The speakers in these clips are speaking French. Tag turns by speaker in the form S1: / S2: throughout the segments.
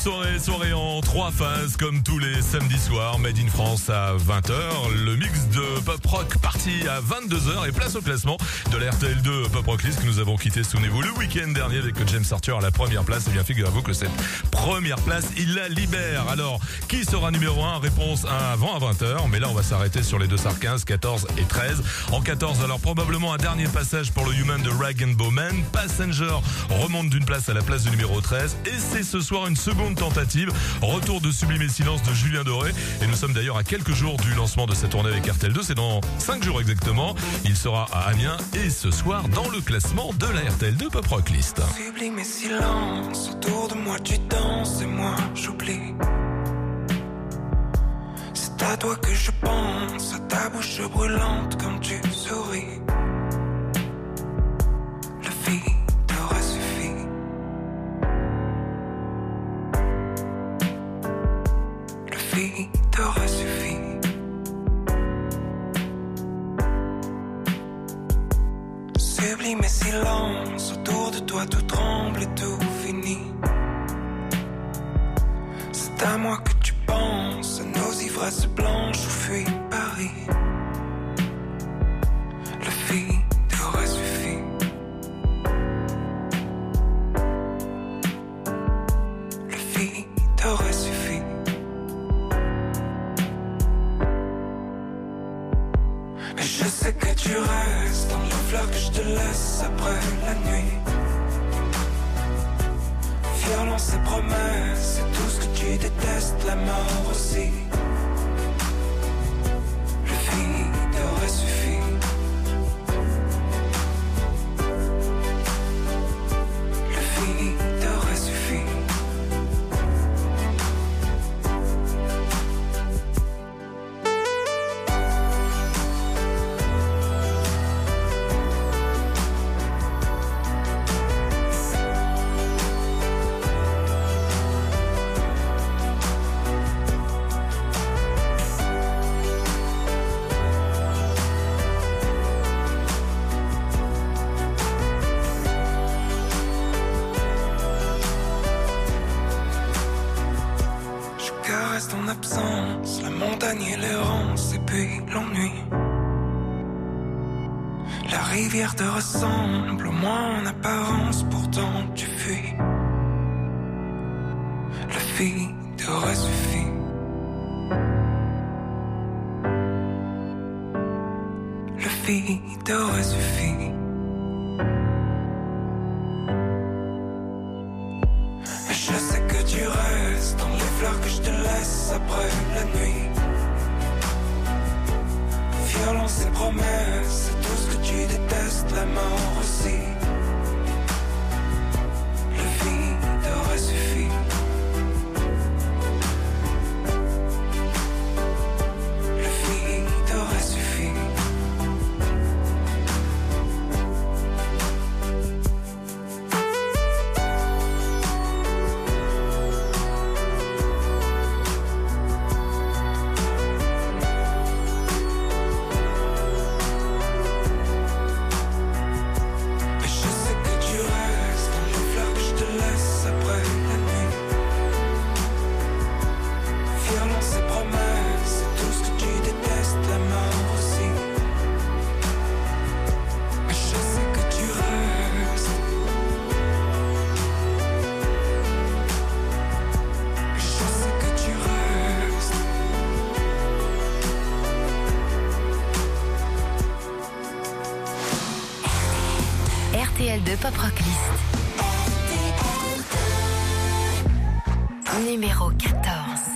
S1: Soirée en 3 phases comme tous les samedis soirs. Made in France à 20h. Le mix de pop rock parti à 22h et place au classement de la RTL2 Pop Rock List que nous avons quitté, souvenez-vous, le week-end dernier avec James Arthur à la première place. Et bien figurez-vous que cette première place, il la libère. Alors, qui sera numéro 1? Réponse 1 avant à 20h. Mais là, on va s'arrêter sur les deux stars 15, 14 et 13. En 14, alors probablement un dernier passage pour le Human de Rag & Bowman. Passenger remonte d'une place à la place du numéro 13. Et c'est ce soir une seconde tentative. Retour de Sublime et Silence de Julien Doré. Et nous sommes d'ailleurs à quelques jours du lancement de cette tournée avec RTL2. C'est dans 5 jours exactement. Il sera à Amiens et ce soir dans le classement de la RTL2 Pop Rock List.
S2: Sublime et silence, autour de moi tu danses et moi j'oublie. C'est à toi que je pense, à ta bouche brûlante quand tu souris. La vie t'aurait suffi. La vie t'aurait suffi. Sublime et silence, autour de toi tout tremble et tout finit. C'est à moi que tu penses, à nos ivresses blanches où fuit Paris. La vie t'aurait suffi. La vie t'aurait suffi. Mais je sais que tu restes dans les fleurs que je te laisse après la nuit. Violence et promesses, c'est tout ce que tu détestes, la mort aussi. La vie t'aurait suffi. La vie t'aurait suffi. Ton absence, la montagne et l'errance et puis l'ennui. La rivière te ressemble, au moins en apparence, pourtant tu fuis. La vie t'aurait suffi. La vie t'aurait suffi. Je sais que tu restes dans les fleurs que je te laisse après la nuit. Violence et promesses, c'est tout ce que tu détestes, la mort aussi. La vie t'aurait suffi. La vie t'aurait suffi.
S3: RTL2 Pop Rock List. Numéro 14.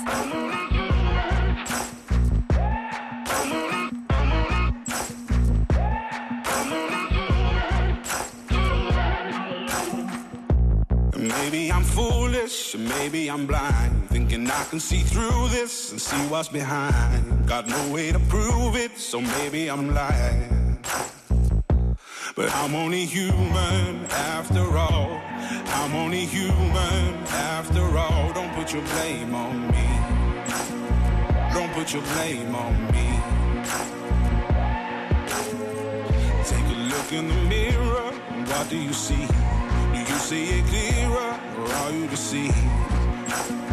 S4: Maybe I'm foolish, maybe I'm blind, thinking I can see through this and see what's behind. Got no way to prove it, so maybe I'm lying. But I'm only human after all. I'm only human after all. Don't put your blame on me. Don't put your blame on me. Take a look in the mirror, what do you see? Do you see it clearer, or are you deceived?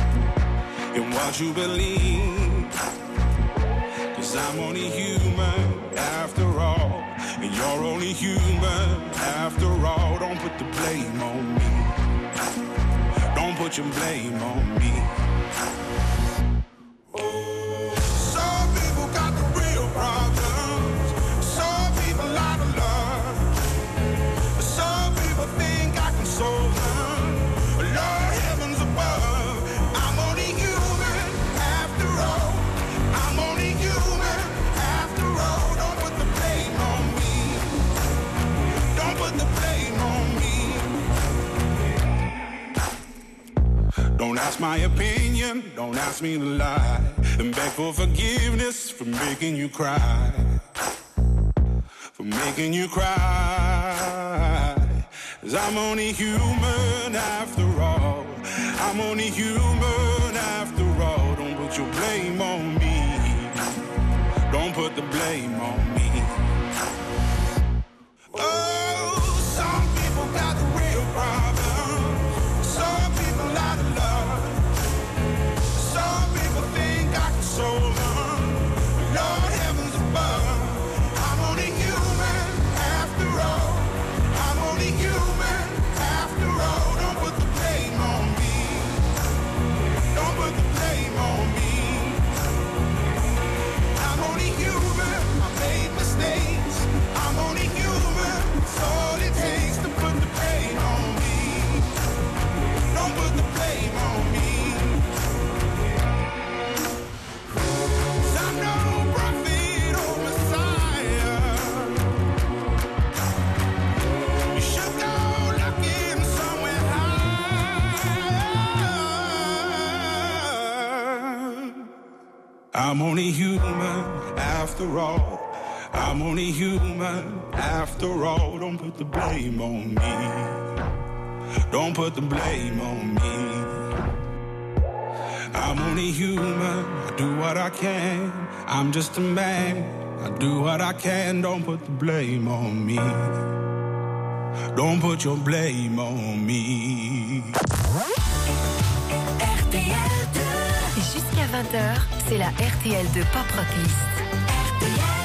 S4: in what you believe. 'Cause I'm only human after all, and you're only human after all. Don't put the blame on me. Don't put your blame on me. Some people got the real problems. Some people out of love. Some people think I can solve them. Lord, heavens above, I'm only human after all. I'm only human after all. Don't put the blame on me. Don't put the blame on me. Don't ask my opinion, don't ask me to lie, and beg for forgiveness for making you cry. For making you cry. 'Cause I'm only human after all. I'm only human after all. Don't put your blame on me. Don't put the blame on me. Oh, some people got the real problem. Some people out of love. Some people think I can solve them. Lord, heavens above, I'm only human after all. I'm only human after all. Don't put the blame on me. Don't put the blame on me. I'm only human. I made mistakes. I'm only human. It's all it takes to put the blame on me. Don't put the blame on me. 'Cause I'm no prophet or Messiah. You should go looking somewhere high. I'm only human after all. I'm only human after all. Don't put the blame on me. Don't put the blame on me. I'm only human. I do what I can. I'm just a man. I do what I can. Don't put the blame on me. Don't put your blame on me.
S3: RTL 2. Jusqu'à 20h, c'est la RTL 2 Pop Rock List. RTL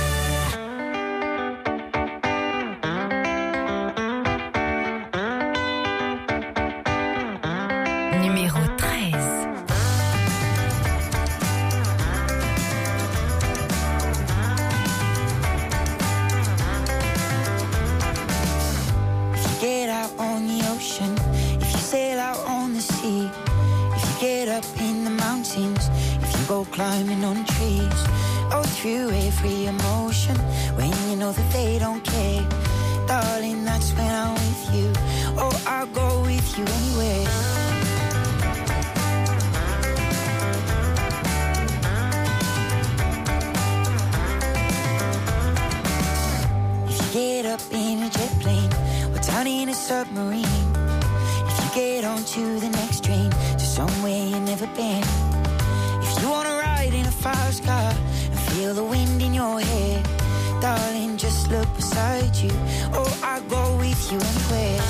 S3: 2. Numéro 13.
S5: If you get out on the ocean, if you sail out on the sea, if you get up in the mountains, if you go climbing on trees, oh, through every emotion, when you know that they don't care, darling, that's when I'm with you. Oh, I'll go with you anywhere. If you get up in a jet plane or down in a submarine, if you get onto the next train to somewhere you've never been, if you wanna ride in a fast car and feel the wind in your hair, darling, just look beside you. Oh, I'll go with you anywhere.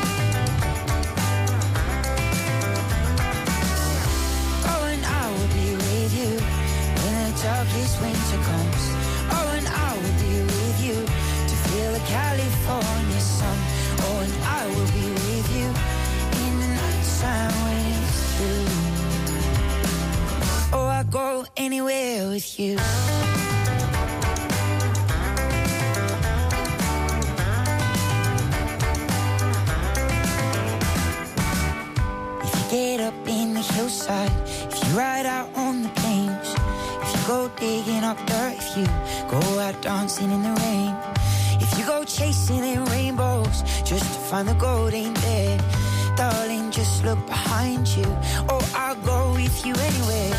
S5: Oh, and I will be with you when the darkest winter comes. Oh, and I will be with you to feel the California sun. Oh, and I will be with you in the night time when it's through. Oh, I'll go anywhere with you. If you get up in the hillside, if you ride out on the plains, if you go digging up dirt, if you go out dancing in the rain, if you go chasing in rainbows just to find the gold ain't there, darling, just look behind you. Oh, I'll go with you anywhere.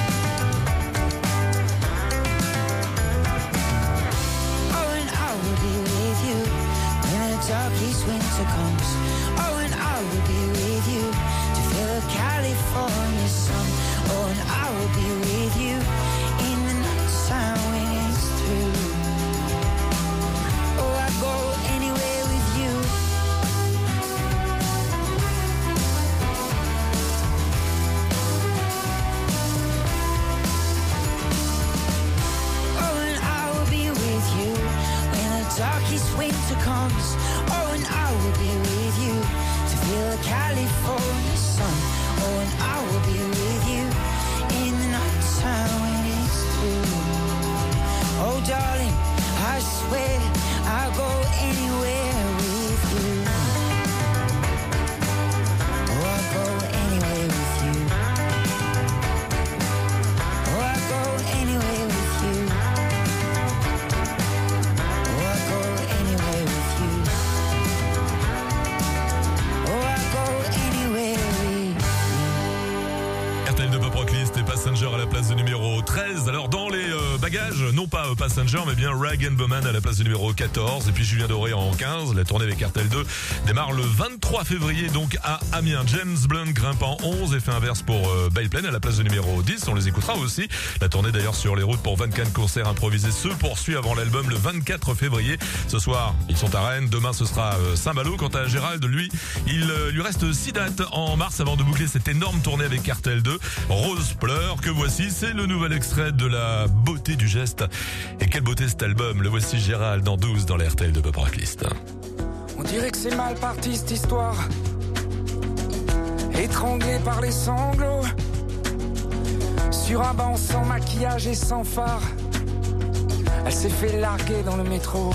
S5: Oh, and I will be with you when the darkest winter comes. Oh, and I will be with you to feel the California sun. Oh, and I will be with you in the night time when it's through. Oh, I go anywhere with you.
S1: Page, non pas Passenger, mais bien Rag & Bowman à la place du numéro 14. Et puis Julien Doré en 15. La tournée avec Cartel 2 démarre le 23 février, donc à Amiens. James Blunt grimpe en 11 et fait inverse pour Belle-Plaine à la place du numéro 10. On les écoutera aussi. La tournée d'ailleurs sur les routes pour 24 concerts improvisés se poursuit avant l'album le 24 février. Ce soir, ils sont à Rennes. Demain, ce sera Saint-Malo. Quant à Gérald, lui, il lui reste 6 dates en mars avant de boucler cette énorme tournée avec Cartel 2. Rose pleure, que voici, c'est le nouvel extrait de La beauté du geste. Et quelle beauté cet album. Le voici Gérald en 12 dans la RTL de Pop Rock List.
S6: On dirait que c'est mal parti cette histoire, étranglée par les sanglots, sur un banc sans maquillage et sans phare, elle s'est fait larguer dans le métro.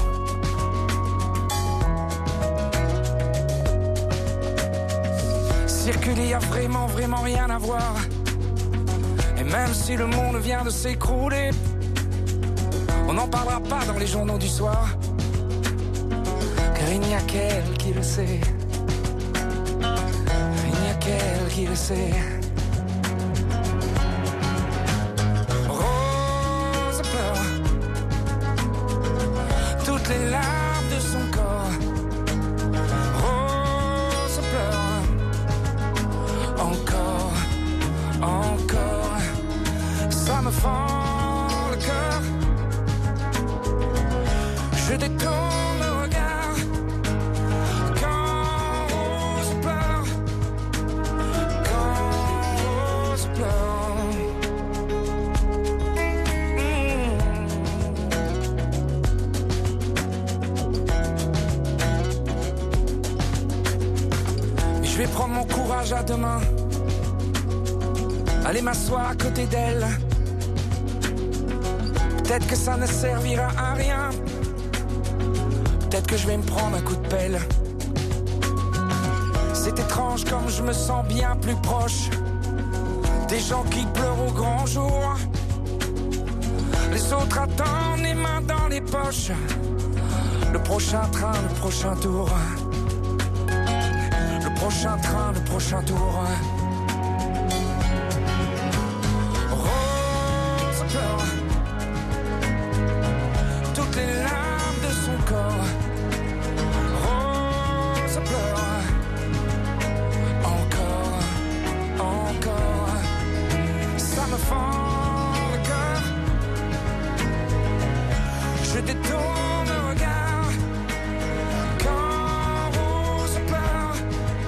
S6: Circuler, y a vraiment rien à voir. Et même si le monde vient de s'écrouler, on n'en parlera pas dans les journaux du soir, car il n'y a qu'elle qui le sait. Il n'y a qu'elle qui le sait. Rose pleure toutes les larmes de son corps. Rose pleure encore, ça me fend le cœur. Je détourne le regard quand Rose pleure, Mais je vais prendre mon courage à deux mains, aller m'asseoir à côté d'elle. Peut-être que ça ne servira à rien. Peut-être que je vais me prendre un coup de pelle. C'est étrange comme je me sens bien plus proche des gens qui pleurent au grand jour. Les autres attendent les mains dans les poches, le prochain train, le prochain tour. Le prochain train, le prochain tour. Rose pleure toutes les larmes de son corps. Rose pleure encore, ça me fend le cœur. Je détourne le regard quand Rose pleure,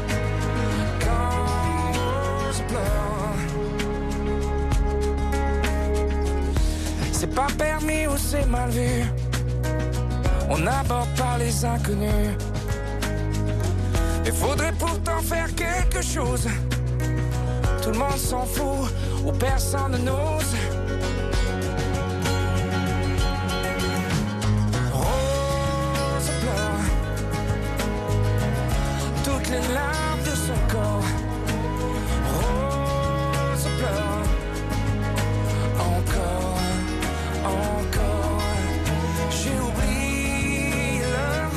S6: C'est pas permis ou c'est mal vu, on n'aborde pas les inconnus. Il faudrait pourtant faire quelque chose. Tout le monde s'en fout ou personne n'ose. Rose pleure toutes les larmes de son corps. Rose pleure encore. J'ai oublié l'heure.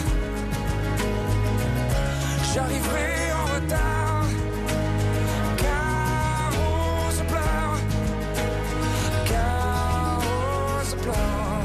S6: J'arriverai en retard. Car Rose pleure.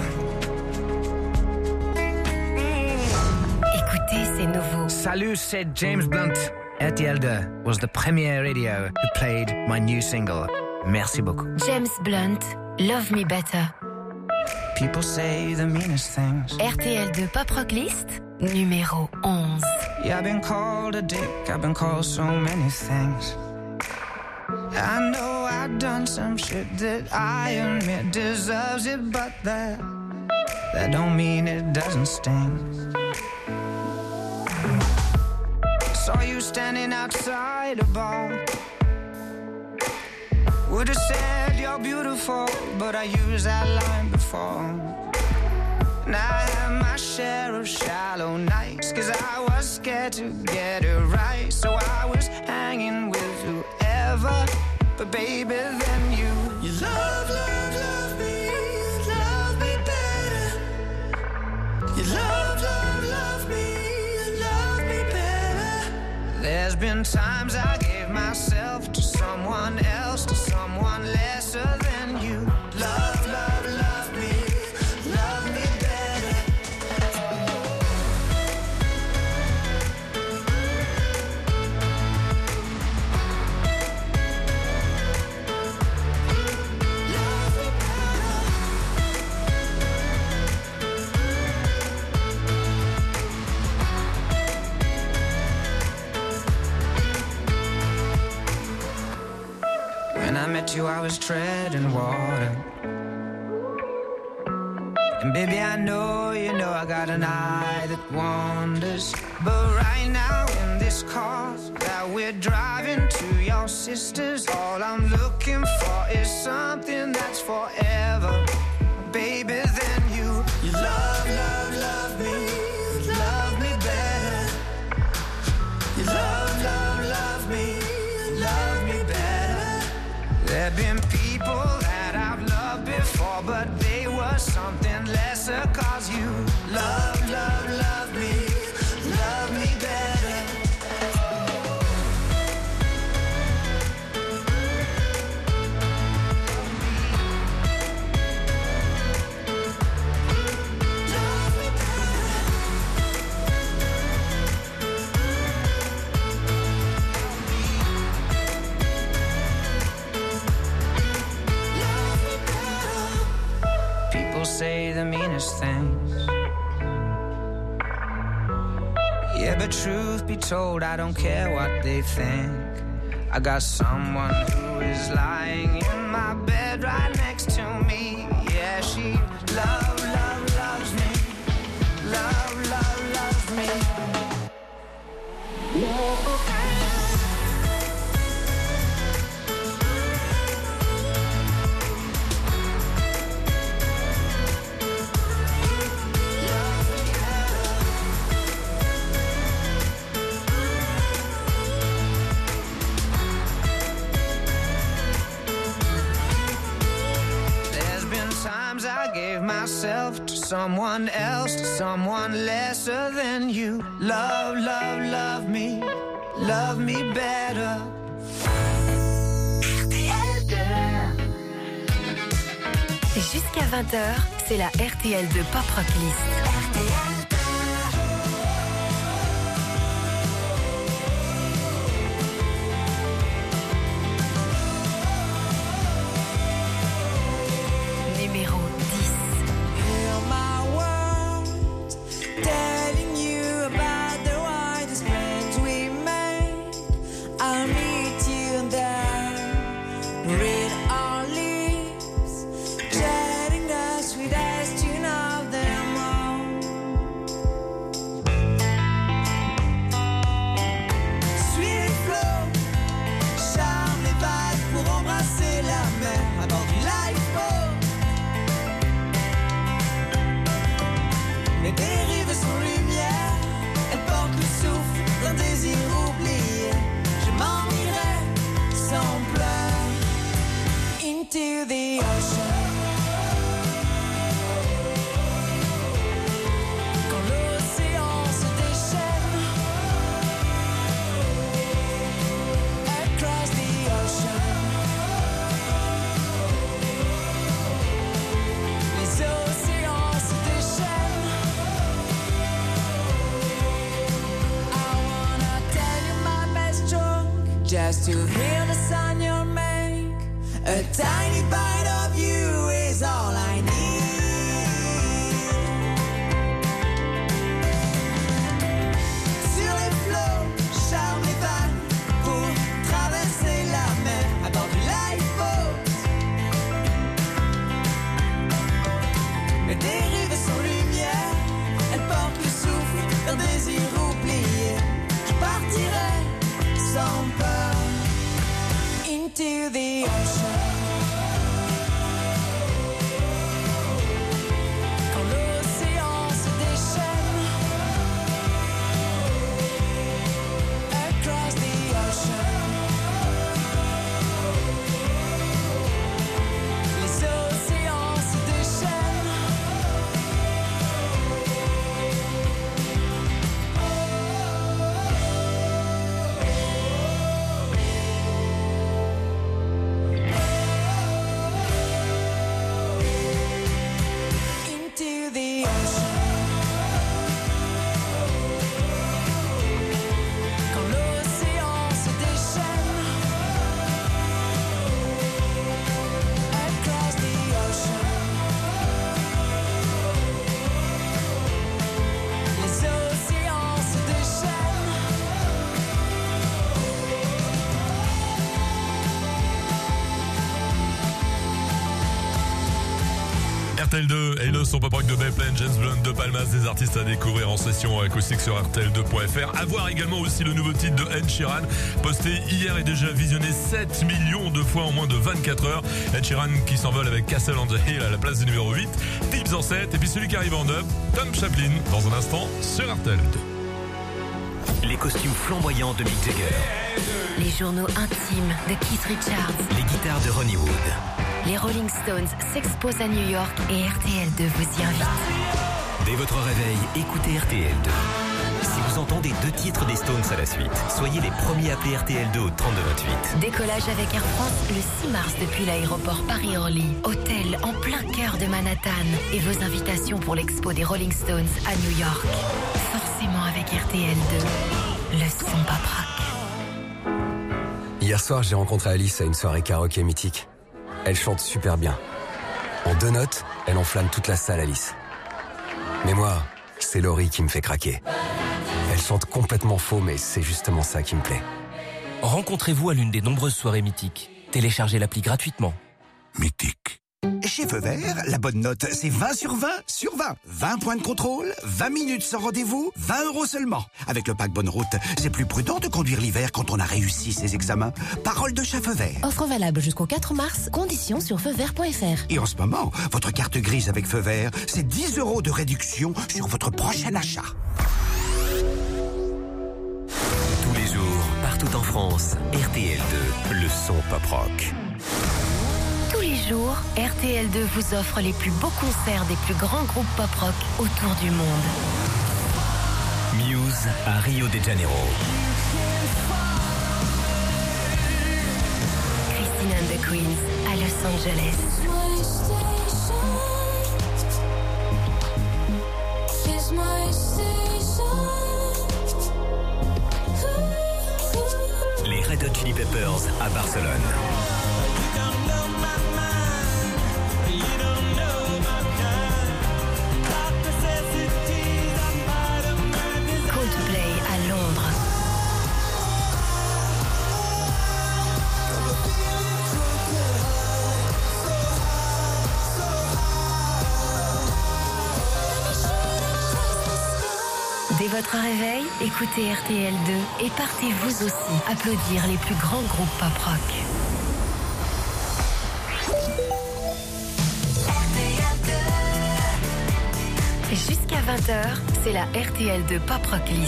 S3: Écoutez, c'est nouveau.
S7: Salut, c'est James Blunt. RTL 2 was the premier radio who played my new single. Merci beaucoup.
S3: James Blunt, Love Me Better.
S5: People say the meanest things.
S3: RTL 2 Pop Rock List, numéro 11.
S5: Yeah, I've been called a dick, I've been called so many things. I know I've done some shit that I admit deserves it, but that don't mean it doesn't sting. Saw you standing outside a bar. Would've said you're beautiful, but I used that line before. And I had my share of shallow nights, 'cause I was scared to get it right. So I was hanging with whoever, but baby, then you love me better. You love me better. There's been times I gave myself to someone else, to someone lesser than you. Love me. met you, I was treading water. And baby, I know, you know, I got an eye that wanders. But right now in this car that we're driving to your sister's, all I'm looking for is something that's forever. Baby, then you love, love, love me. Love me better. You love, love, love me. Love me better. There've been people that I've loved before, but they were something lesser. Cause you love, love, love me. Love me better. Say the meanest things. Yeah, but truth be told, I don't care what they think. I got someone who is lying in my bed right next to me. Yeah, she love, love, loves me. Love, love, loves me. I gave myself to someone else, to someone lesser than you. Love, love, love me better.
S3: Jusqu'à 20h, c'est la RTL de Pop Rock List.
S5: To the ocean. Quand l'océan se déchaîne, across the ocean. Les océans se déchaînent. I wanna tell you my best joke, just to hear the sound you'll make. A tiny bite of you is all I need. Sur les flots, charme les vagues pour traverser la mer à bord du lifeboat. Les dérives sont lumière, elles portent le souffle d'un désir oublié. Je partirai sans peur into the ocean.
S1: RTL2 et le son pop rock de Bethlehem, James Blunt, de Palmas, des artistes à découvrir en session acoustique sur RTL2.fr. À voir également aussi le nouveau titre de Ed Sheeran, posté hier et déjà visionné 7 millions de fois en moins de 24 heures. Ed Sheeran qui s'envole avec Castle on the Hill à la place du numéro 8, Tips en 7, et puis celui qui arrive en 9, Tom Chaplin, dans un instant sur RTL2.
S8: Les costumes flamboyants de Mick Jagger.
S3: Les journaux intimes de Keith Richards.
S8: Les guitares de Ronnie Wood.
S3: Les Rolling Stones s'exposent à New York et RTL2 vous y invite.
S8: Dès votre réveil, écoutez RTL2. Si vous entendez 2 titres des Stones à la suite, soyez les premiers à appeler RTL2 au 3228.
S3: Décollage avec Air France le 6 mars depuis l'aéroport Paris-Orly. Hôtel en plein cœur de Manhattan. Et vos invitations pour l'expo des Rolling Stones à New York. Forcément avec RTL2. Le son pop rock.
S9: Hier soir, j'ai rencontré Alice à une soirée karaoké mythique. Elle chante super bien. En 2 notes, elle enflamme toute la salle, Alice. Mais moi, c'est Laurie qui me fait craquer. Elle chante complètement faux, mais c'est justement ça qui me plaît.
S10: Rencontrez-vous à l'une des nombreuses soirées mythiques. Téléchargez l'appli gratuitement.
S11: Mythique. Chez Feu Vert, la bonne note, c'est 20 sur 20 sur 20. 20 points de contrôle, 20 minutes sans rendez-vous, 20 € seulement. Avec le pack Bonne Route, c'est plus prudent de conduire l'hiver quand on a réussi ses examens. Parole de chez Feu Vert.
S12: Offre valable jusqu'au 4 mars, conditions sur feuvert.fr.
S11: Et en ce moment, votre carte grise avec Feu Vert, c'est 10 € de réduction sur votre prochain achat.
S8: Tous les jours, partout en France, RTL2, le son pop rock.
S3: Tous les jours, RTL2 vous offre les plus beaux concerts des plus grands groupes pop rock autour du monde.
S8: Muse à Rio de Janeiro.
S3: Christine and the Queens à Los Angeles.
S8: Les Red Hot Chili Peppers à Barcelone.
S3: Coldplay à Londres. Dès votre réveil, écoutez RTL2 et partez vous aussi applaudir les plus grands groupes pop rock. Jusqu'à 20h, c'est la RTL2 Pop Rock List.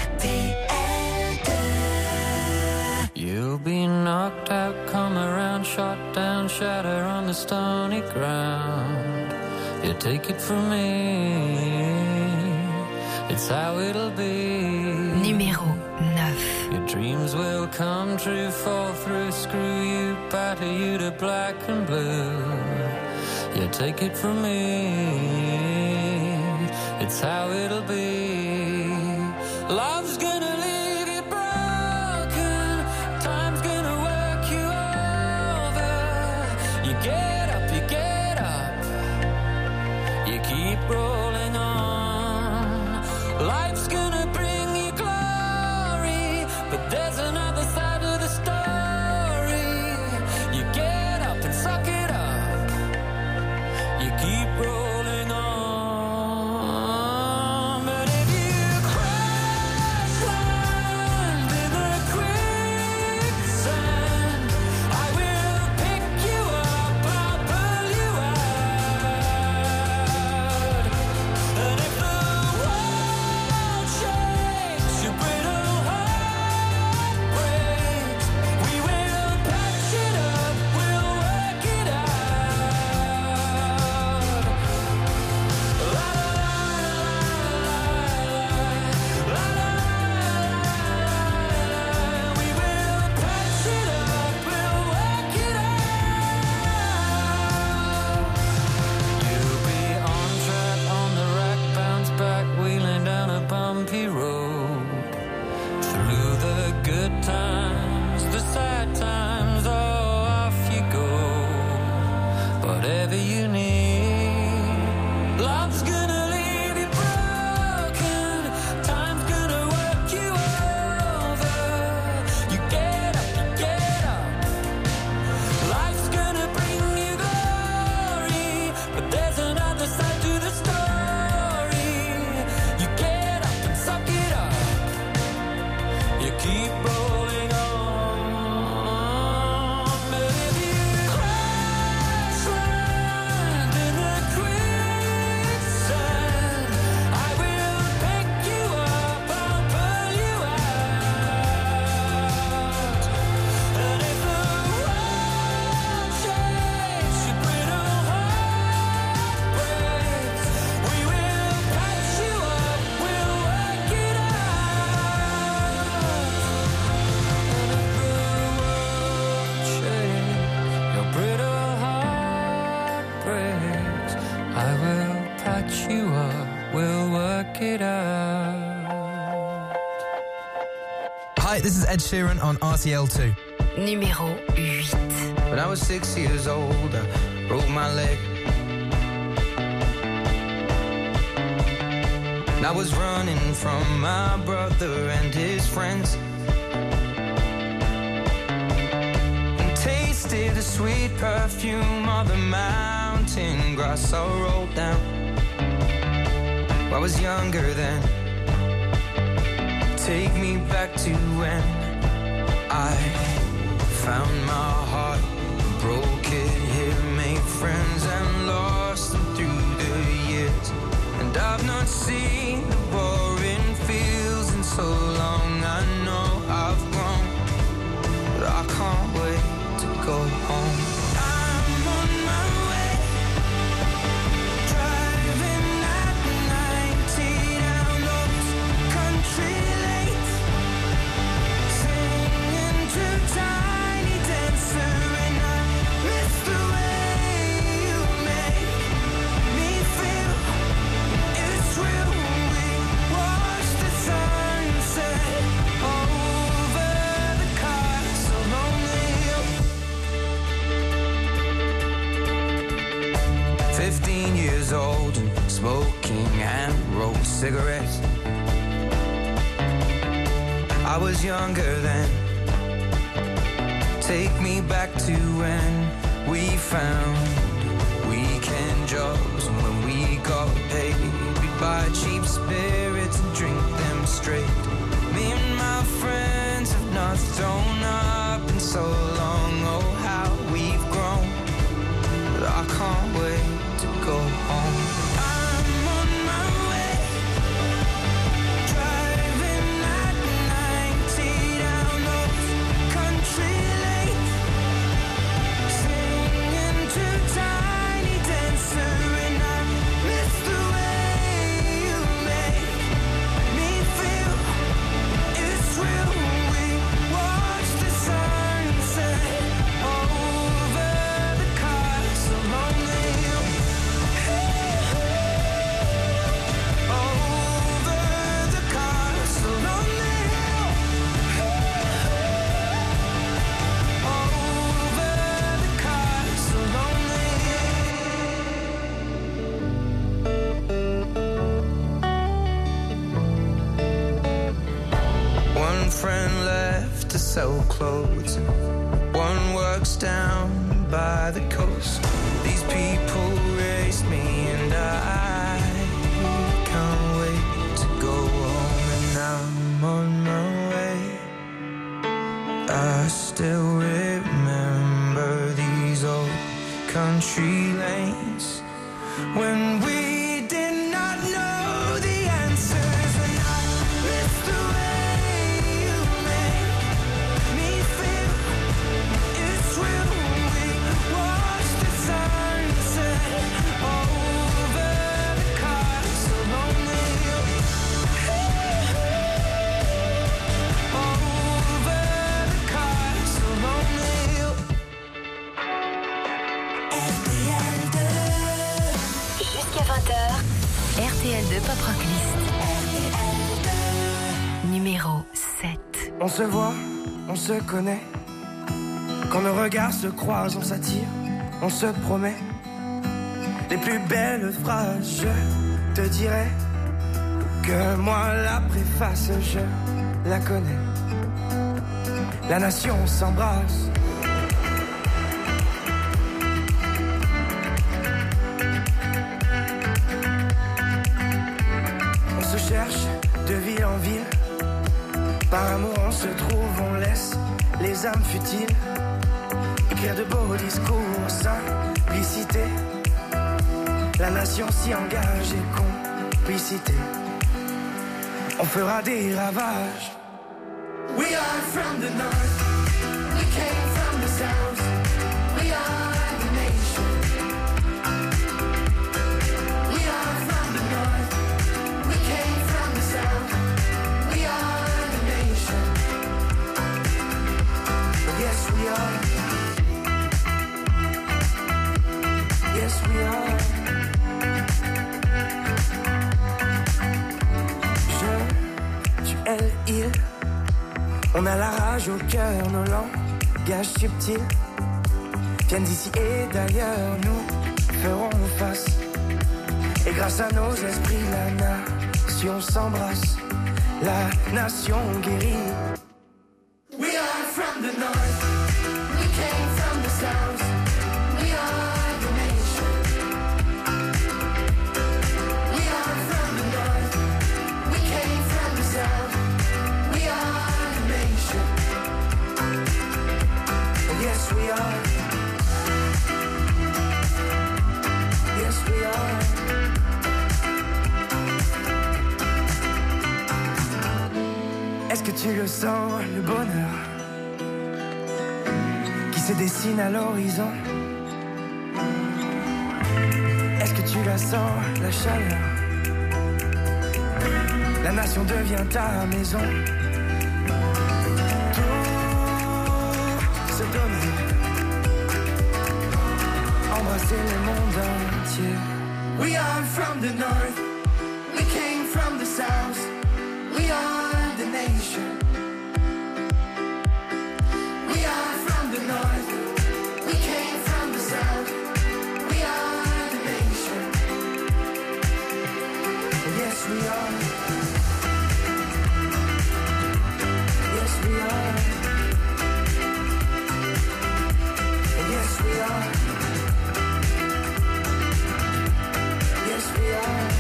S13: You'll be knocked out, come around, shot down, shatter on the stony ground. You take it from me, it's how it'll be.
S3: Numéro 9.
S13: Your dreams will come true, fall through, screw you, batter you to black and blue. You take it from me, it's how it'll be. Love's gonna leave you broken, time's gonna work you over. You get up, you keep rolling on. Life's gonna bring you glory, but there's another side of the story. You get up and suck it up, you keep rolling on. keep rolling on. But if you crash land in the quicksand, I will pick you up, I'll pull you out. And if the world shakes, your brittle heart breaks, we will patch you up, we'll work it out. And if the world shakes, your brittle heart breaks, I will patch you up, we'll work it out.
S14: Hi, this is Ed Sheeran on RTL2.
S3: Numéro 8.
S15: When I was 6 years old, I broke my leg. And I was running from my brother and his friends, and tasted the sweet perfume of the mountain grass I rolled down. I was younger then. Take me back to when I found my heart, broke it here, made friends and lost them through the years. And I've not seen the boring fields in so long. I know I've grown, but I can't wait to go home. I'm on my way, driving at 90 down those country lanes, singing to Tiny Dancer, and I miss the way you make me feel. It's real. We watch the sunset over the castle on the hill. 15 years old and smoking and rolled cigarettes. I was younger then. Take me back to when we found weekend jobs, and when we got paid, we'd buy cheap spirits and drink them straight. Me and my friends have not thrown up in so long. Oh, how we've grown, but I can't wait to go home. I'm on my way, driving at 90 down those country lanes, singing to Tiny Dancer, and I miss the way you make me feel. It's real. We watch the sunset over the castle on the hill. Over the castle on the hill. Over the castle on the hill. One friend left to sell clothes, one works down by the coast. These people raised me and I can't wait to go home. And I'm on my way. I still remember these old country lanes when we did not know the answers, and I miss the way you make me feel. It's real. We watch the sunset over the castle on the hill. Over the castle on the hill.
S3: Jusqu'à 20h, RTL2 Pop Rock List. Numéro 7.
S6: On se voit, on se connaît. Quand nos regards se croisent, on s'attire, on se promet. Les plus belles phrases, je te dirai que moi la préface, je la connais. La nation s'embrasse. On se cherche de ville en ville.
S16: Par amour on se trouve, on laisse les âmes futiles écrire de beaux discours, simplicité. La nation s'y engage et complicité. On fera des ravages. We are from the north, we came from the south, we are the nation. We are from the north, we came from the south, we are the nation. Yes we are, yes we are. Je, tu, elle, il. On a la rage au cœur, nos langages subtils viennent d'ici et d'ailleurs, nous ferons face. Et grâce à nos esprits, la nation s'embrasse, la nation guérit. We are from the north, we came from the south, we are the nation. We are from the north, we came from the south, we are the nation. Yes we are, yes we are. Est-ce que tu le sens, le bonheur qui se dessine à l'horizon? Est-ce que tu la sens, la chaleur? La nation devient ta maison. Tout se donner, embrasser le monde entier. We are from the north, we came from the south, we are the nation. We are from the north, we came from the south, we are the nation. Yes we are, yes we are, yes we are, yes we are.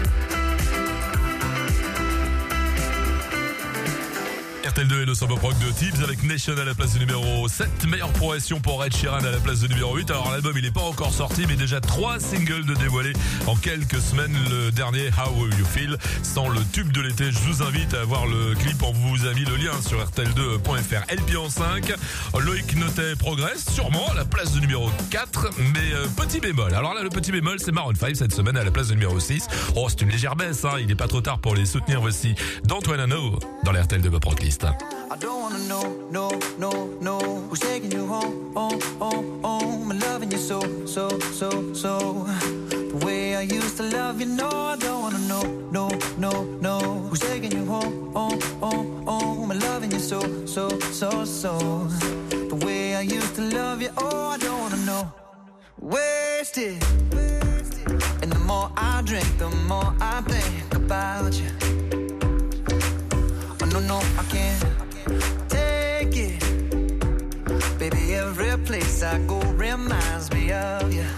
S1: RTL2 et le Samba Proc de Tibbs avec Nation à la place du numéro 7. Meilleure progression pour Ed Sheeran à la place de numéro 8. Alors l'album il n'est pas encore sorti mais déjà 3 singles de dévoilés en quelques semaines. Le dernier How Will You Feel sans le tube de l'été. Je vous invite à voir le clip, on vous a mis le lien sur rtl2.fr. LP en 5, Loïc Notet progresse sûrement à la place de numéro 4 mais petit bémol. Alors là le petit bémol c'est Maroon 5 cette semaine à la place de numéro 6. Oh c'est une légère baisse hein. Il n'est pas trop tard pour les soutenir. Voici Don't Wanna Know dans la RTL2 Pop Rock List.
S17: I don't wanna know, no, who's taking you home, home, I'm loving you so, the way I used to love you, no, I don't wanna know, who's taking you home, home, I'm loving you so, the way I used to love you, oh, I don't wanna know, wasted, and the more I drink, the more I think about you, oh, no, I can't take it. Baby, every place I go reminds me of you.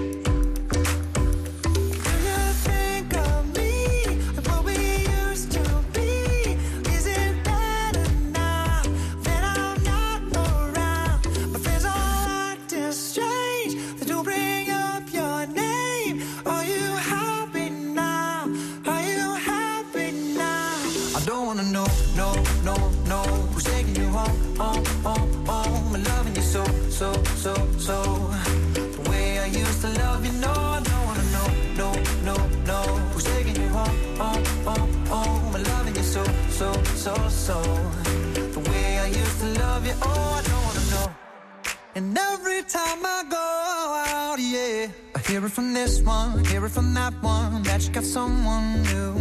S17: Do you think of me and what we used to be? Is it better now that I'm not around? My friends all acting strange. They don't bring up your name. Are you happy now? Are you happy now? I don't wanna know, no, who's taking you home, home, I'm loving you so, the way I used to love you, no, I don't wanna know, who's taking you home, home, I'm loving you so, the way I used to love you, oh, I don't wanna know, and every time I go out, yeah, I hear it from this one, hear it from that one, that you got someone new,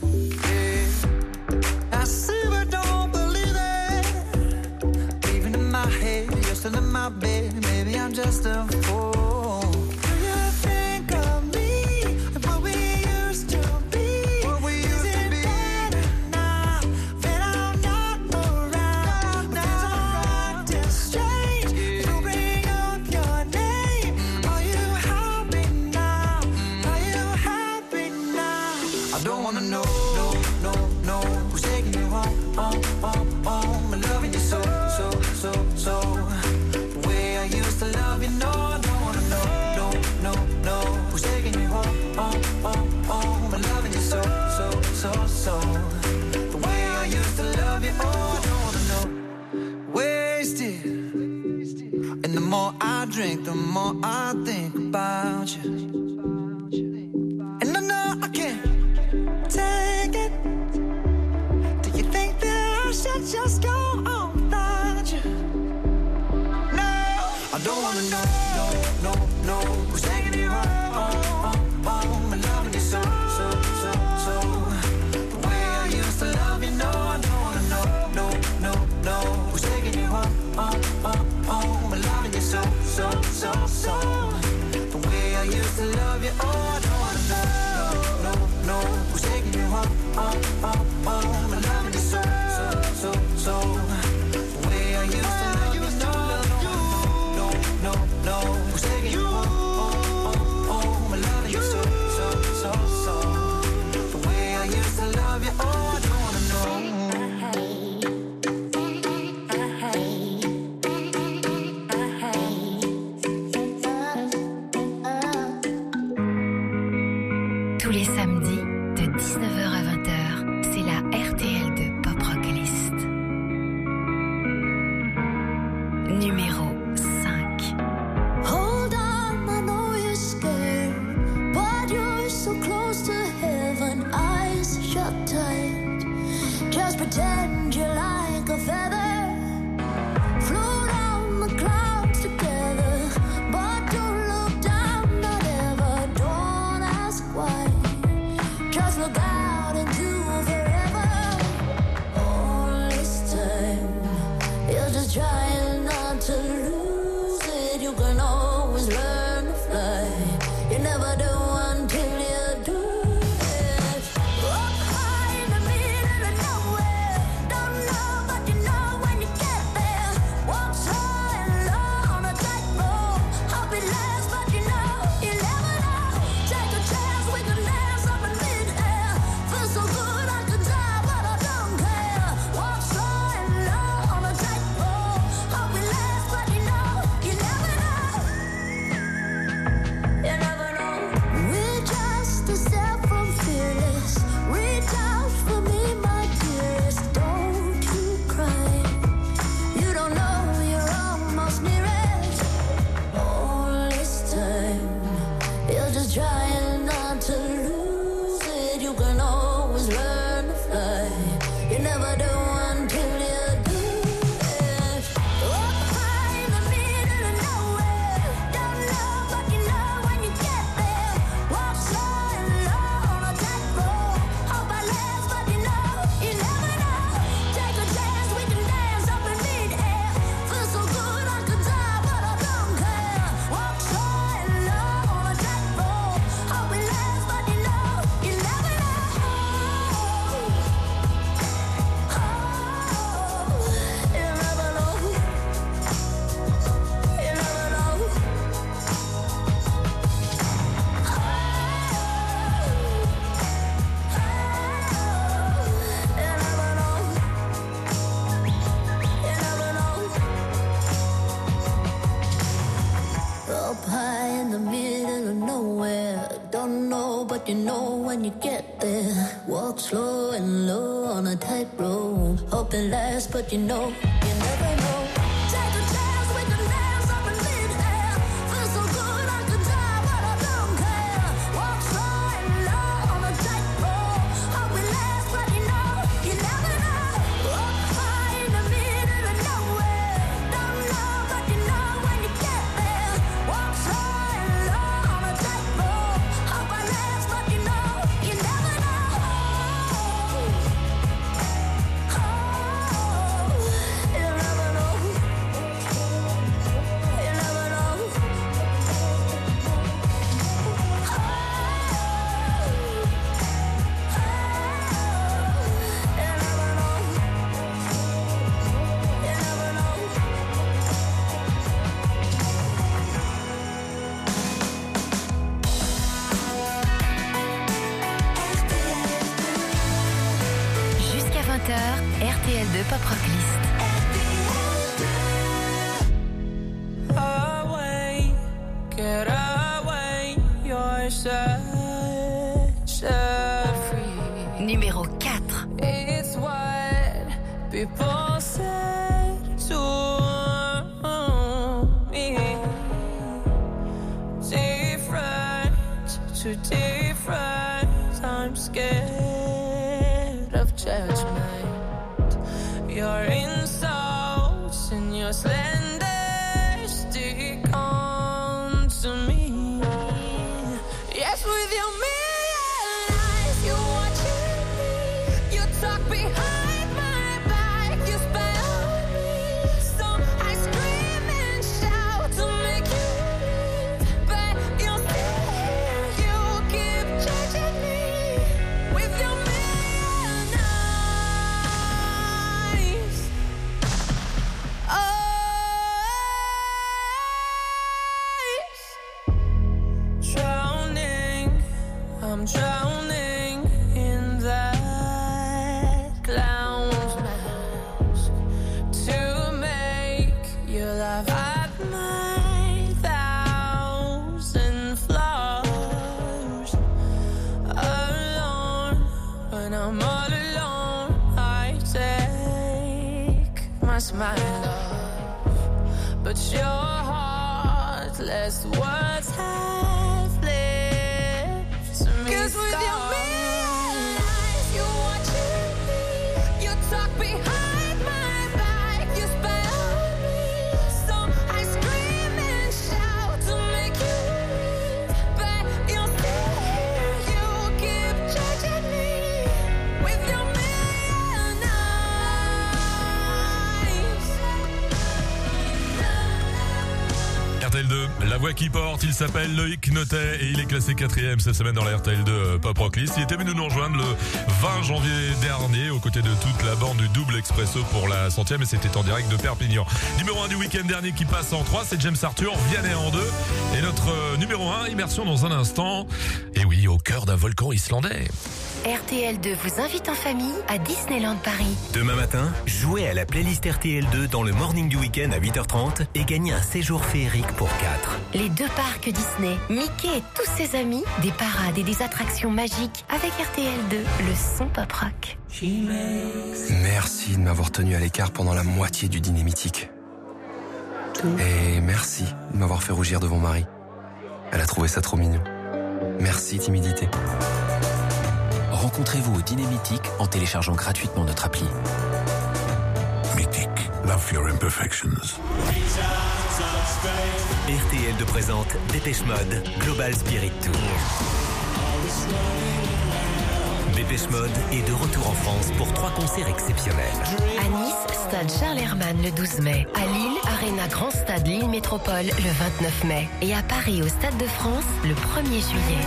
S17: yeah, I see but don't believe it, even in my head, you're still in my bed, maybe I'm just a fool. Do you think of me and what we used to be? What we used to be? Better now that I'm not around? Things are acting strange. Yeah. Don't bring up your name. Are you happy now? Are you happy now? I don't wanna know, no, who's taking you home, home. more I drink, the more I think about you. And I know I can't take it. Do you think that I should just go on without you? No, I don't wanna know, no, who's taking you home, and loving you so. The way I used to love you, no, I don't wanna know, who's taking you home, and loving you so. The way I used to love you, oh, I don't wanna know, who's taking you home, and loving you so. The way I used to love you, no, who's taking you home, and loving you so. The way I used to love you, oh, I don't wanna know.
S3: Tous les samedis, de 19h à 20h, c'est la RTL2 Pop Rock List. Numéro 5.
S18: Hold on, I know you're scared, but you're so close to heaven. Eyes shut tight. Just pretend you're like a feather. Float on the clouds together, but don't look down, not ever. Don't ask why. Just look out into forever. All this time, you're just trying not to lose it. You can always learn to fly. You never do until you do it. Up high in the middle of nowhere. Don't know, but you know when you get there. Walk slow and low on a tightrope. Hope it lasts, but you know you never know. Take a chance, we can dance up in mid-air. Feel so good I could die, but I don't care. Walk slow and low on a tightrope. Hope it lasts, but you know you never know. You never know. We're just a step from fearless. Reach out for me, my dearest. Don't you cry. You don't know you're almost near it. All this time, you're just trying not to lose it. You can always learn to fly. You never do until you do it. Up high in the middle of nowhere. Don't know, but you know when you get there. Walk slow and low on a tightrope. Hope I last, but you know you never know. Take a chance, we can dance up in mid-air. Feel so good I could die, but I don't care. Walk slow and low on a tightrope. Hope it lasts, but you know you never know. You never know. You never know. Up high in the middle of nowhere. Don't know, but you know when you get there. Walk slow and low on a tightrope. Hope it lasts, but you know you never know. Take a chance, we can dance up in mid-air. Feel so good I could die, but I don't care. Walk slow and low on a tightrope. Hope it lasts, but you know you never know. Up high in the middle of nowhere. Don't know, but you know when you get there. Walk slow and low on a tightrope. Hope I last, but you know you never know. You never know. You never know.
S3: Jusqu'à 20h, RTL2 Pop Rock List.
S6: Away, get away, you're set free.
S3: Numéro 4.
S6: It's what people said to me.
S13: a slender stick onto me. Yes, with your million eyes, you watching me. You talk behind my back, you spy on me. So I scream and shout to make you leave, but you're still here. You keep judging me with your million eyes. Drowning, I'm drowning in that clown's mask to make you laugh at my thousand flaws. Alone, when I'm all alone, I take my smile off, but your heartless words have left me. 'Cause with your million eyes, you watching me. You talk behind my back, you spy on me. So I scream and shout to make you leave, but you're still here. You keep judging me with your million eyes.
S1: RTL2, la voix qui porte, il s'appelle Loïc Notet et il est classé 4e cette semaine dans la RTL2 Pop Rock List. Il était venu nous rejoindre le 20 janvier dernier aux côtés de toute la bande du Double Expresso pour la 100e et c'était en direct de Perpignan. Numéro 1 du week-end dernier qui passe en 3, c'est James Arthur, Vianney en 2 et notre numéro 1, immersion dans un instant, et oui, au cœur d'un volcan islandais.
S3: RTL2 vous invite en famille à Disneyland Paris.
S8: Demain matin, jouez à la playlist RTL2 dans le morning du week-end à 8h30 et gagnez un séjour féerique pour 4.
S3: Les 2 parcs Disney, Mickey et tous ses amis, des parades et des attractions magiques avec RTL2, le son pop rock.
S9: Merci de m'avoir tenu à l'écart pendant la moitié du dîner mythique. Et merci de m'avoir fait rougir devant Marie. Elle a trouvé ça trop mignon. Merci, timidité.
S8: Rencontrez-vous au Dîner Mythique en téléchargeant gratuitement notre appli.
S19: Mythique, love your imperfections.
S8: RTL2 présente Dépêche Mode Global Spirit Tour. Dépêche Mode est de retour en France pour 3 concerts exceptionnels.
S3: À Nice, stade Charles Hermann le 12 mai. À Lille, Arena Grand Stade Lille Métropole le 29 mai. Et à Paris, au Stade de France, le 1er juillet.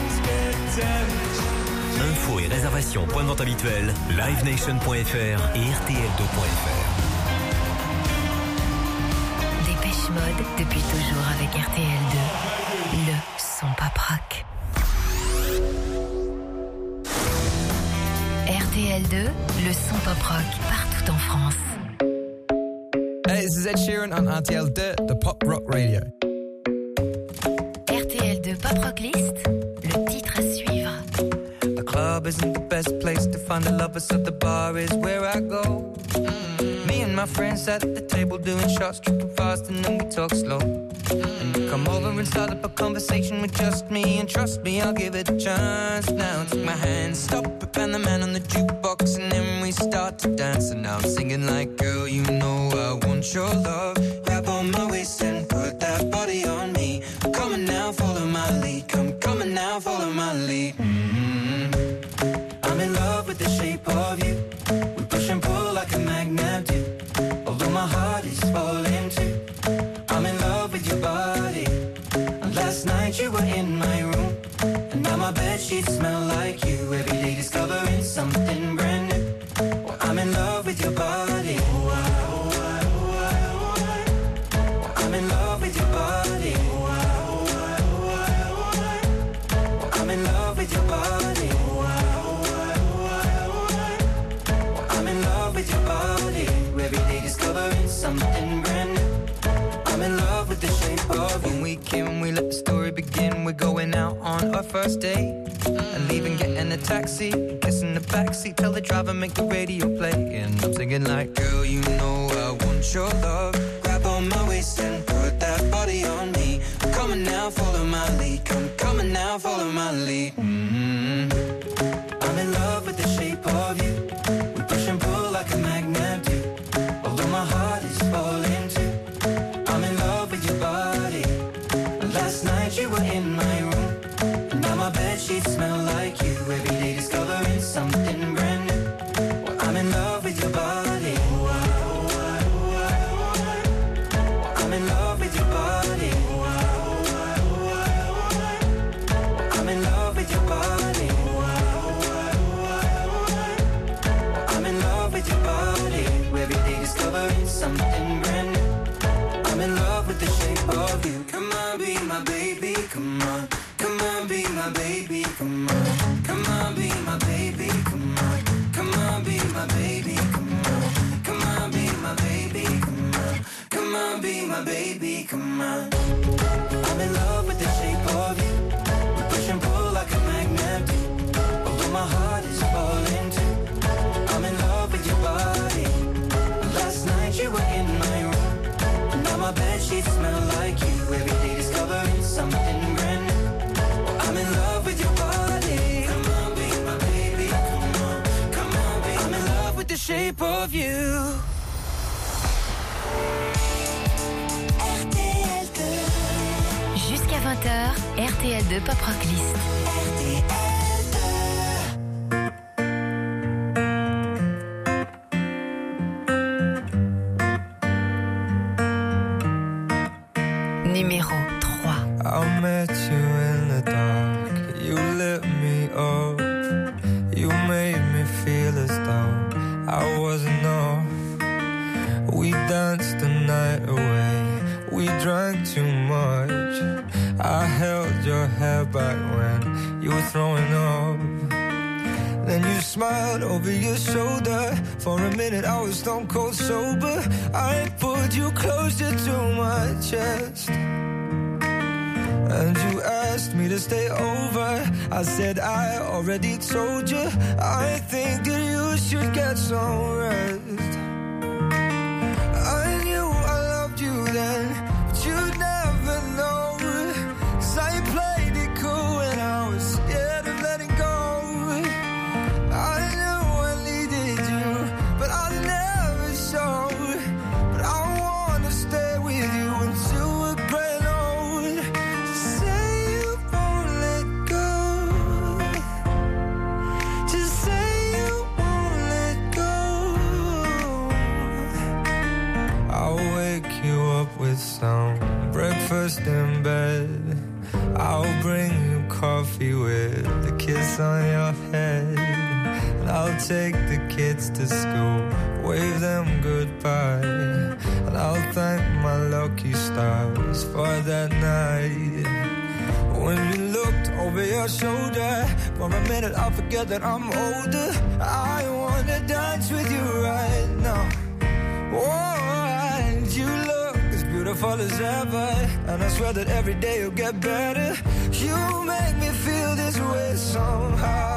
S8: Infos et réservations, point de vente habituel, livenation.fr et rtl2.fr.
S3: Dépêche Mode, depuis toujours avec RTL2, le son pop rock. RTL2, le son pop rock partout en France.
S14: Hey, this is Ed Sheeran on RTL2, the pop rock radio.
S3: RTL2 Pop Rock List, le titre à suivre.
S15: The club isn't the best place to find the lovers, so the bar is where I go. Me and my friends at the table doing shots, tripping fast, and then we talk slow. And you come over and start up a conversation with just me, and trust me, I'll give it a chance. Now take my hand, stop it, and the man on the jukebox, and then we start to dance. And now I'm singing like, girl, you know I want your love. Grab on my waist and put that body on me. Come on now, follow my lead. Come on now, follow my lead. I'm in love with the shape of you. We push and pull like a magnet do. Although my heart is falling too. I'm in love with your body. And last night you were in my room. And now my bedsheets smell like you. Every day discovering something brand new. Well, I'm in love with your body. I'm in love with your body. I'm in love with your body. I'm in love with your body. Every day discovering something brand new. I'm in love with the shape of you. When we came, we let the story begin. We're going out on our first date. And leaving, getting a taxi, kissing the backseat, tell the driver make the radio play. And I'm singing like, girl, you know I want your love. Grab on my waist and put that body on me. Come on now, follow my lead. Come on now, follow my lead. I'm in love with the shape of you. We push and pull like a magnet do. Although my heart is falling too.
S2: my baby, come on. Come on, be my baby, come on. Come on, be my baby, come on. Come on, be my baby, come on. I'm in love with the shape of you. We push and pull like a magnet do. Although my heart is falling too. I'm in love with your body. Last night you were in my room. Now my bedsheets smell like you. Every day discovering something brand new. I'm in love with your body. Come on, be my baby. Come on, come on, be. I'm in love with the shape of you.
S3: Jusqu'à 20h, RTL2 Pop Rock List. Numéro 3.
S15: I met you in the dark. You lit me up. You made me feel as though I wasn't off. We danced the night away. We drank too much. I held your hair back when you were throwing up. Then you smiled over your shoulder. For a minute I was stone cold sober. I pulled you closer to my chest. And you asked me to stay over. I said I already told you. I think that you should get some rest. I knew I loved you then, but you'd never know. 'Cause I played it cool when I was scared of letting go. I knew I needed you, but I never showed. But I wanna stay with you until we're gray and old. Just say you won't let go. Just say you won't let go. I'll wake you up with some breakfast in bed. I'll bring you coffee with a kiss on your head. And I'll take the kids to school, wave them goodbye. And I'll thank my lucky stars for that night. When you looked over your shoulder, for a minute I forget that I'm older. I wanna dance with you right now. Oh, and you look as beautiful as ever. And I swear that every day you'll get better. You make me feel this way somehow.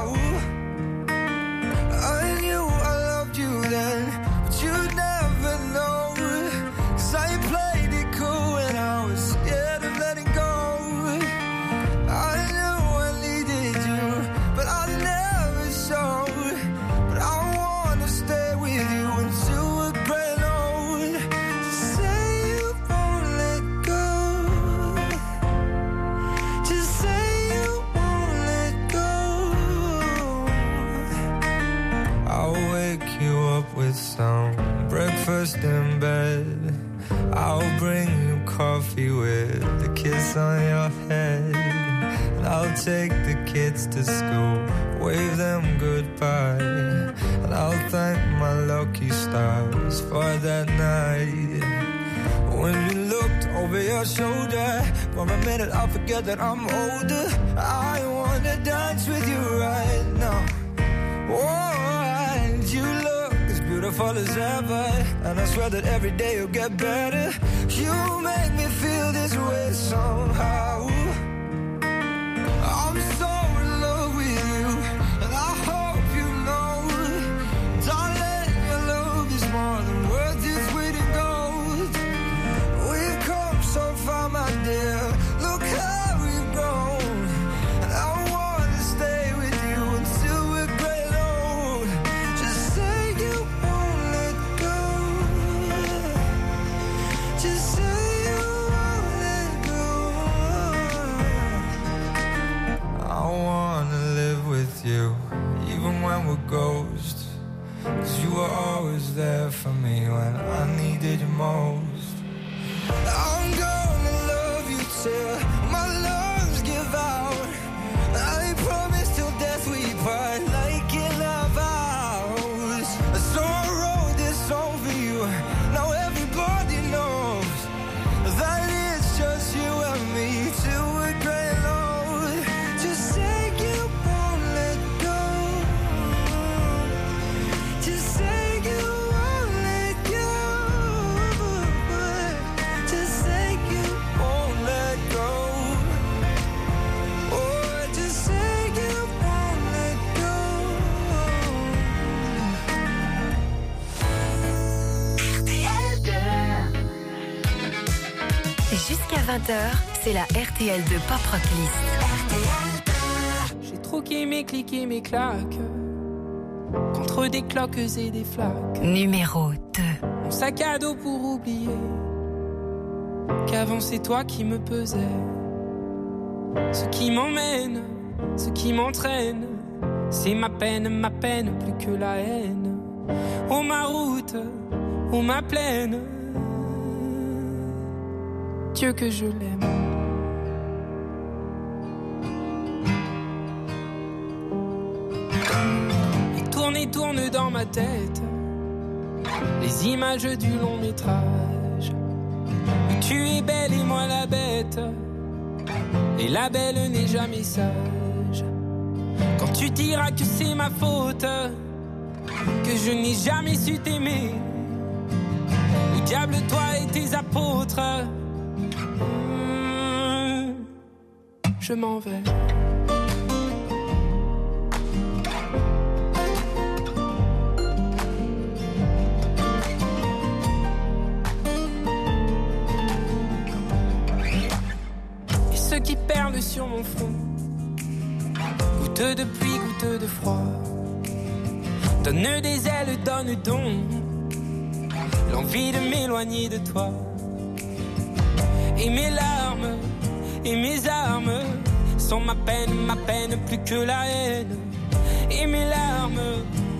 S15: I knew I loved you then, but you'd never know. 'Cause I played it cool when I was scared of letting go. I knew I needed you, but I never showed. But I wanna stay with you until we're gray and old. Just say you won't let go. Just say you won't let go. I'll wake you up with some breakfast in bed. I'll bring you coffee with a kiss on your head. And I'll take the kids to school, wave them goodbye. And I'll thank my lucky stars for that night. When you looked over your shoulder, for a minute I forget that I'm older. I wanna dance with you right now. Oh, and you look as beautiful as ever. And I swear that every day you'll get better. You make me feel this way somehow. I'm so in love with you, and I hope you know. Darling, your love is more than worth its weight in gold. We've come so far, my dear. Look how we've grown. And I wanna stay with you until we're gray and old. Just say you won't let go. Just say you won't let go. I wanna live with you, even when we're ghosts. 'Cause you were always there for me when I needed you most. I'm gonna love you till my lungs give out. I promise till death we part, like in our vows. So I wrote this song for you. Now everybody knows that it's just you and me till we're gray and old. Just say you won't let go.
S3: Jusqu'à 20h, c'est la RTL2 Pop Rock List.
S6: J'ai troqué mes clics et mes claques contre des cloques et des flaques.
S3: Numéro 2.
S6: Mon sac à dos pour oublier qu'avant c'est toi qui me pesais. Ce qui m'emmène, ce qui m'entraîne, c'est ma peine plus que la haine. Oh ma route, oh ma plaine, Dieu que je l'aime. Et tourne dans ma tête les images du long métrage où tu es belle et moi la bête, et la belle n'est jamais sage. Quand tu diras que c'est ma faute, que je n'ai jamais su t'aimer, au diable toi et tes apôtres, je m'en vais. Qui perlent sur mon front, goutte de pluie, goutte de froid, donne des ailes, donne donc l'envie de m'éloigner de toi. Et mes larmes et mes armes sont ma peine plus que la haine. Et mes larmes,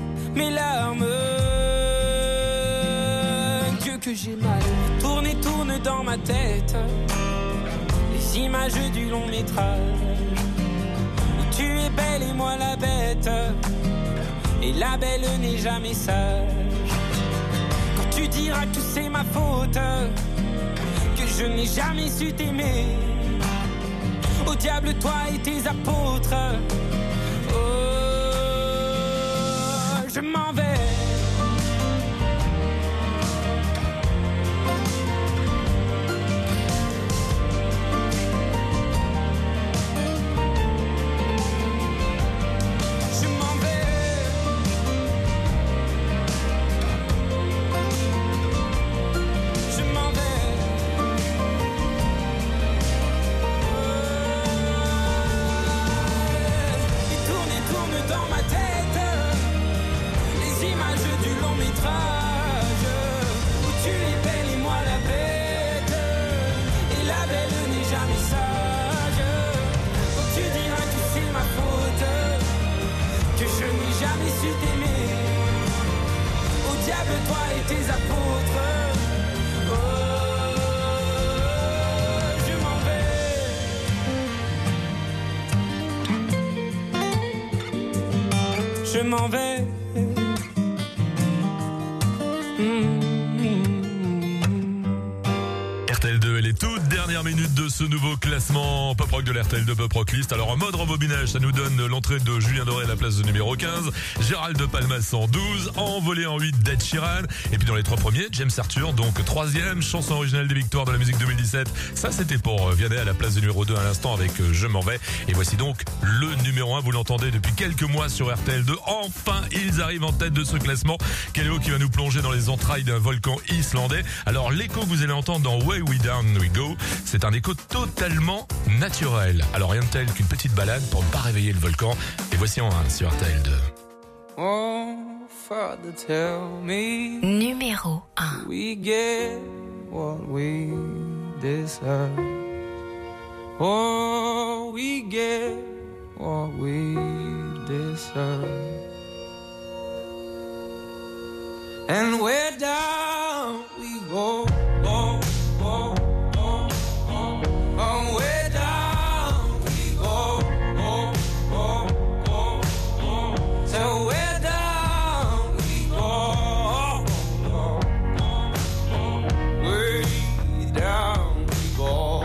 S6: Dieu que j'ai mal. Tourne et tourne dans ma tête les images du long métrage où tu es belle et moi la bête, et la belle n'est jamais sage. Quand tu diras que c'est ma faute, que je n'ai jamais su t'aimer, au diable toi et tes apôtres, oh, je m'en vais. Je m'en vais.
S1: RTL2 et les toutes dernières minutes de ce nouveau classement Pop Rock de l'RTL2 Pop Rock List. Alors en mode rembobinage, ça nous donne l'entrée de Julien Doré à la place de numéro 15, Gérald de Palmas 112, envolé en 8 d'Ed Sheeran, et puis dans les trois premiers, James Arthur, donc troisième, chanson originale des victoires de la musique 2017. Ça c'était pour Vianney à la place de numéro 2 à l'instant avec Je m'en vais. Et voici donc le numéro 1, vous l'entendez depuis quelques mois sur RTL2. Enfin, ils arrivent en tête de ce classement. Kéléo qui va nous plonger dans les entrailles d'un volcan islandais. Alors l'écho que vous allez entendre dans Way We Down We Go, c'est un écho totalement naturel. Alors rien de tel qu'une petite balade pour ne pas réveiller le volcan. Et voici en 1 sur RTL2.
S6: Oh, Father, tell me.
S3: Numéro 1.
S6: We get what we deserve. Oh, we get what we deserve. And where down we go, go, go, go, go. Oh, where down we go, go, go, go, go. So where down we go, go, go, go. Way down we go.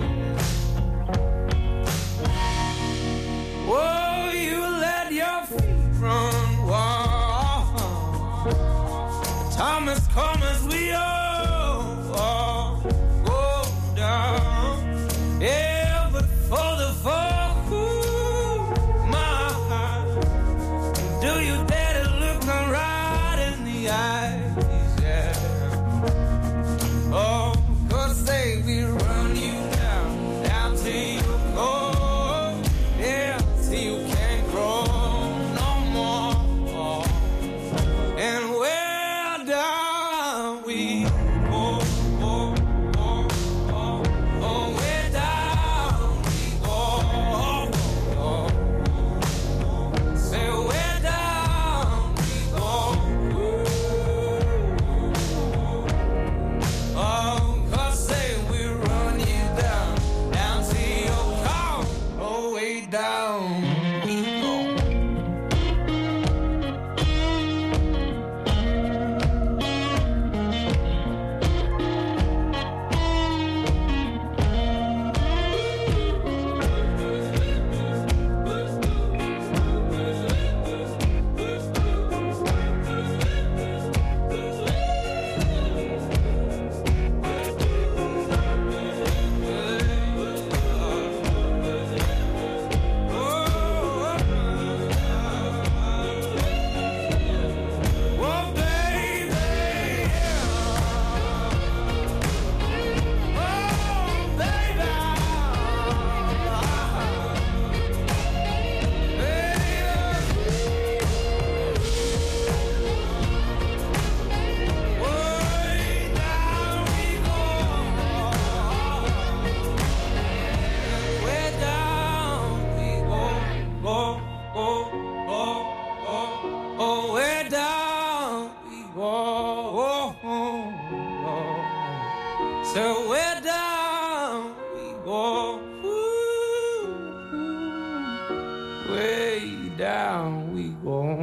S6: Oh, you let your feet run wild. Time is coming.
S13: So way down we go. Way down we go.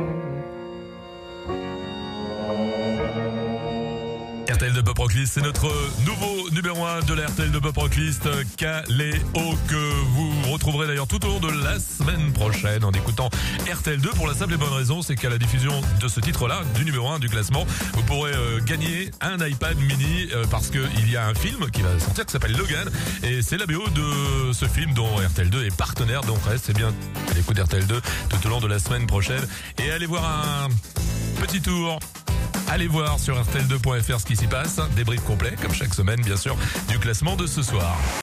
S1: RTL de Pop Rock List, c'est notre nouveau numéro 1 de la RTL de Pop Rock List, Caléo, que vous retrouverez d'ailleurs tout au long de la semaine prochaine en écoutant RTL 2 pour la simple et bonne raison, c'est qu'à la diffusion de ce titre-là, du numéro 1 du classement, vous pourrez gagner un iPad mini parce qu'il y a un film qui va sortir qui s'appelle Logan et c'est la BO de ce film dont RTL 2 est partenaire, donc restez bien à l'écoute d'RTL 2 tout au long de la semaine prochaine et allez voir un petit tour. Allez voir sur rtl2.fr ce qui s'y passe, débrief complet, comme chaque semaine bien sûr, du classement de ce soir.